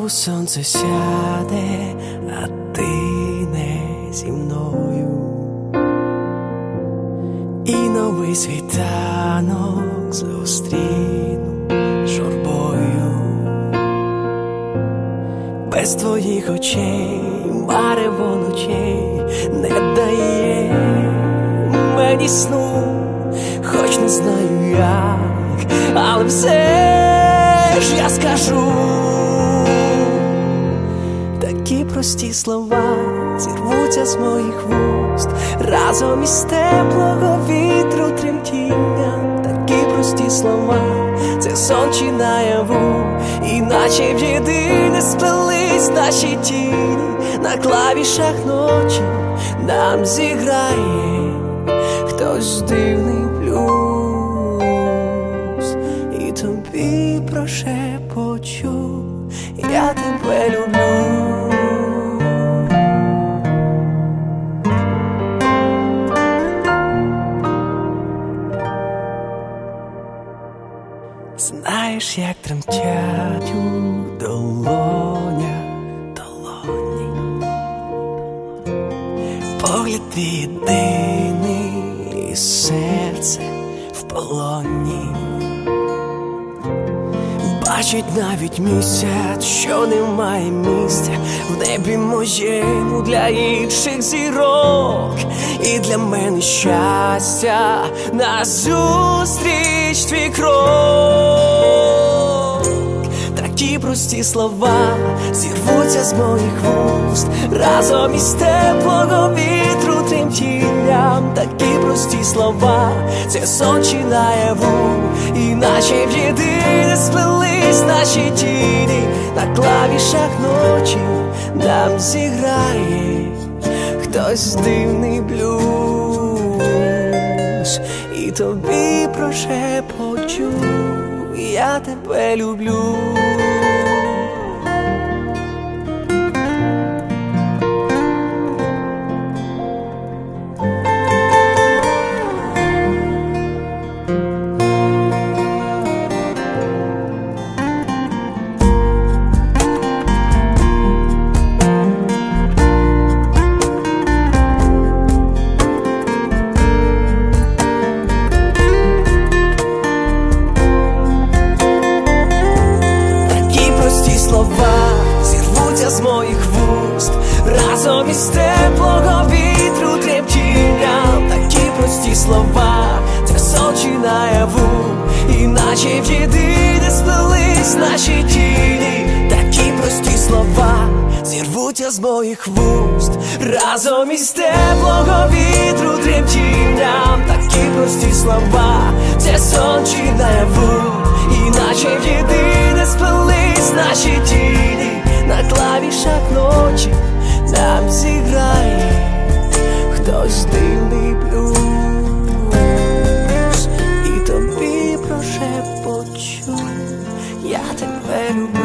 Знову сонце сяде, а ти не зі мною. І новий світанок зустріну журбою. Без твоїх очей марево ночей не дає мені сну, хоч не знаю як, але все ж я скажу. Такі прості слова зірвуться з моїх вуст разом із теплого вітру тремтінням. Такі прості слова, це сон чи наяву, іначе в єдине сплелись наші тіні. На клавішах ночі нам зіграє хтось дивний блюз. І тобі прошепочу, я тебе люблю. Знаєш, як тремтять у долонях долоні, погляд твій єдиний і серце в полоні. Бачить навіть місяць, що немає місця в небі моєму для інших зірок. І для мене щастя назустріч твій крок. Такі прості слова зірвуться з моїх вуст разом із теплого вітру тремтінням. Такі прості слова, це сон чи наяву, іначе в єдине сплелись наші тіні. На клавішах ночі нам зіграє хтось дивний блюз. І тобі прошепочу, я тебе люблю. Зірвуться з моїх вуст разом із теплого вітру тремтінням. Такі прості слова, це сон чи наяву, іначе в єдине сплелись наші тіні. Такі прості слова зірвуться з моїх вуст разом із теплого вітру тремтінням. Такі прості слова, це сон чи наяву, іначе в єдине сплелись наші тіні. На клавішах ночі нам зіграє хтось дивний блюз. І тобі прошепочу, я тебе люблю.